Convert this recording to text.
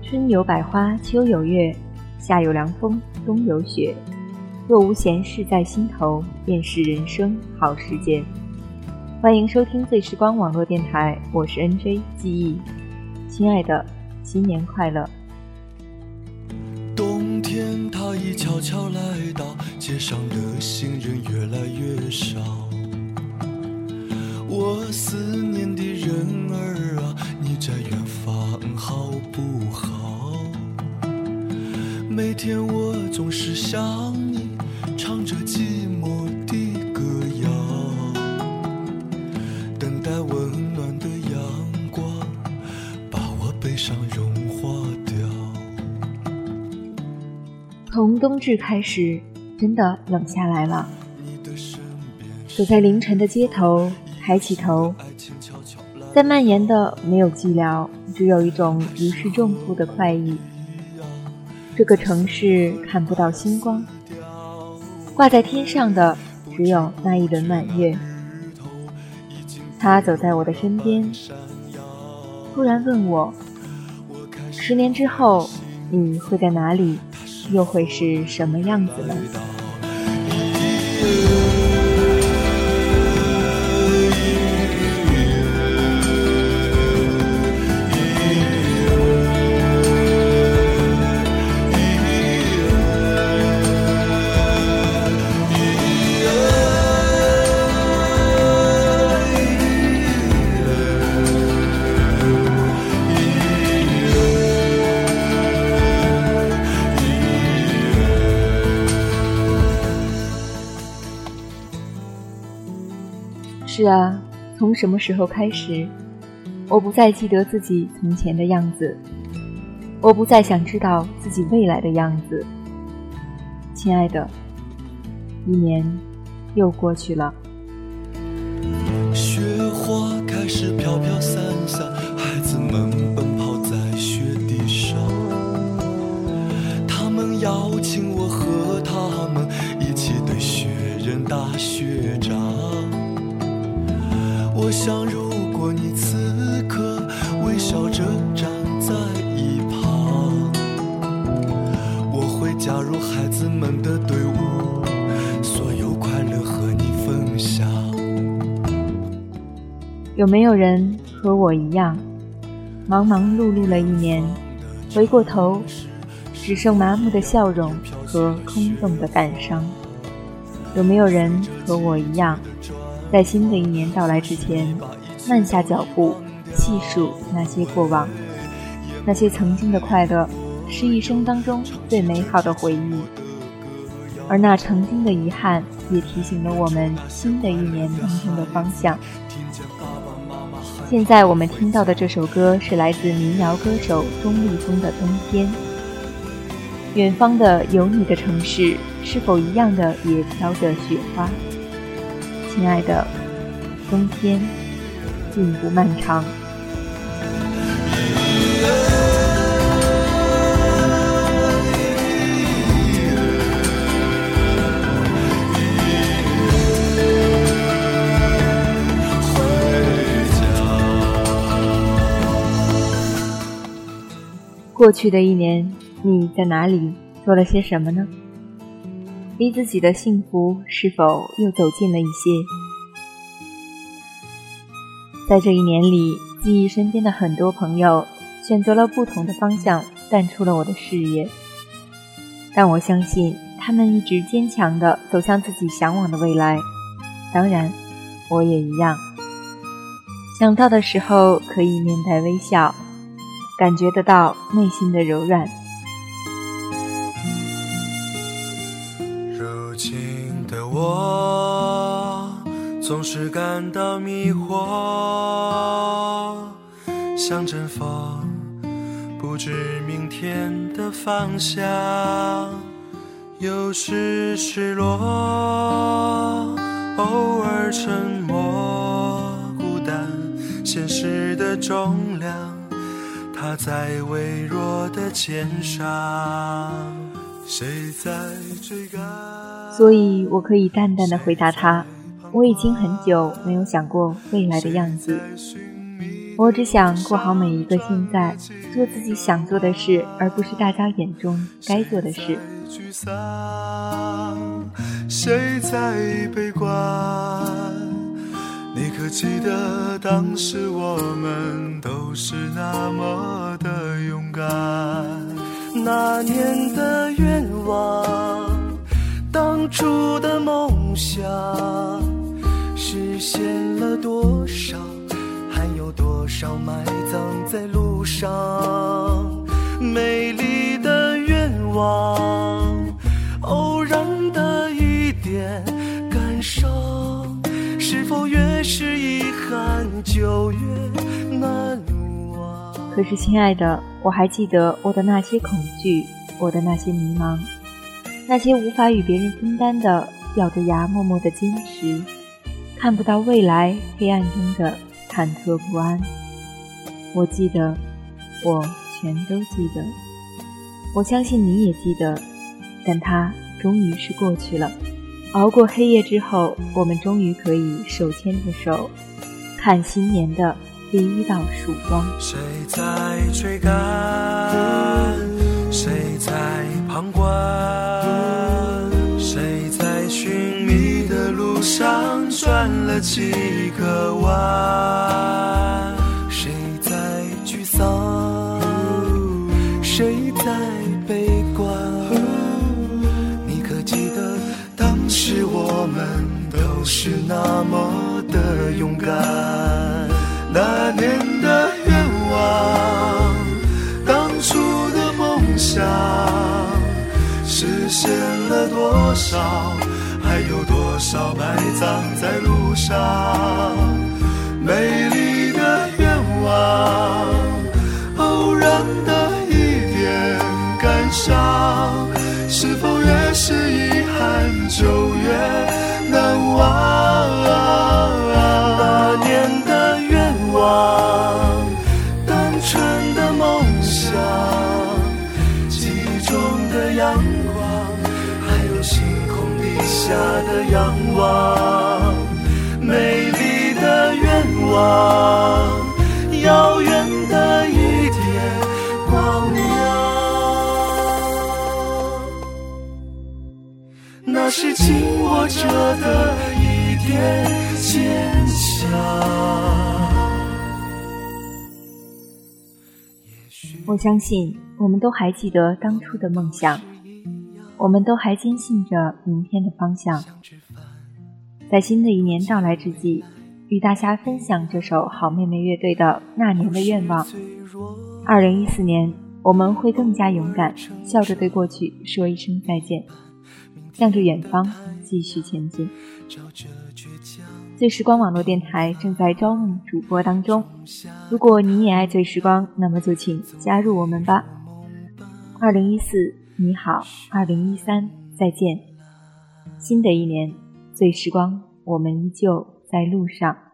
春有百花，秋有月，夏有凉风，冬有雪。若无闲事在心头，便是人生好时节。欢迎收听最时光网络电台，我是 NJ 记忆。亲爱的，新年快乐。 冬天它已悄悄来到，街上的行人越来越少。我思念的人儿啊，你在远方好不好？每天我总是想你，唱着寂寞的歌谣，等待温暖的阳光把我悲伤融化掉。 从冬至开始，真的冷下来了。走在凌晨的街头，抬起头，在蔓延的没有寂寥，只有一种如释重负的快意。这个城市看不到星光，挂在天上的只有那一轮满月。他走在我的身边，突然问我，10年之后你会在哪里，又会是什么样子呢？是啊，从什么时候开始，我不再记得自己从前的样子，我不再想知道自己未来的样子。亲爱的，1年又过去了。 雪花开始飘飘散散，孩子们奔跑在雪地上，他们邀请我和他们一起对雪人打雪仗。我想如果你此刻微笑着站在一旁，我会加入孩子们的队伍，所有快乐和你分享。 有没有人和我一样，忙忙碌碌了1年，回过头只剩麻木的笑容和空洞的感伤？有没有人和我一样，在新的1年到来之前，慢下脚步，细数那些过往，那些曾经的快乐，是一生当中最美好的回忆。而那曾经的遗憾，也提醒了我们新的1年当中的方向。现在我们听到的这首歌是来自民谣歌手钟立风的《冬天》。远方的有你的城市，是否一样的也飘着雪花？亲爱的，冬天并不漫长。过去的1年，你在哪里，做了些什么呢？离自己的幸福是否又走近了一些？在这1年里，记忆身边的很多朋友选择了不同的方向，淡出了我的视野。但我相信，他们一直坚强地走向自己向往的未来。当然，我也一样。想到的时候，可以面带微笑，感觉得到内心的柔软。 如今的我总是感到迷惑，像阵风，不知明天的方向，有时失落，偶尔沉默，孤单现实的重量，它在微弱的肩上，谁在追赶？ 所以我可以淡淡地回答他，我已经很久没有想过未来的样子。 我只想过好每一个现在，做自己想做的事，而不是大家眼中该做的事。 谁在悲观？你可记得当时我们都是那么的勇敢？那年的愿望，当初的梦想，实现了多少？还有多少埋葬在路上？美丽的愿望，偶然的一点感伤，是否越是遗憾就越难忘？ 可是亲爱的，我还记得我的那些恐惧，我的那些迷茫，那些无法与别人分担的，咬着牙默默的坚持，看不到未来黑暗中的忐忑不安。我记得，我全都记得，我相信你也记得，但它终于是过去了。熬过黑夜之后，我们终于可以手牵着手，看新年的第一道曙光。 谁在追赶？谁在旁观？谁在寻觅的路上转了几个弯？谁在沮丧？谁在悲观？你可记得当时我们都是那么的勇敢？那年的愿望，当初的梦想，实现了多少？还有多少埋葬在路上？美丽的愿望，偶然的一点感伤，是否越是遗憾就越难忘？那年的愿望，单纯的梦想，记忆中的阳光，还有星空底下的仰望，美丽的愿望，遥远的一点光亮，那是紧握着的一点坚强。 我相信我们都还记得当初的梦想，我们都还坚信着明天的方向。在新的一年到来之际，与大家分享这首好妹妹乐队的《那年的愿望》。2014年，我们会更加勇敢，笑着对过去说一声再见，向着远方继续前进。最时光网络电台正在招募主播当中，如果你也爱最时光，那么就请加入我们吧。2014你好，2013再见。新的一年，最时光，我们依旧在路上。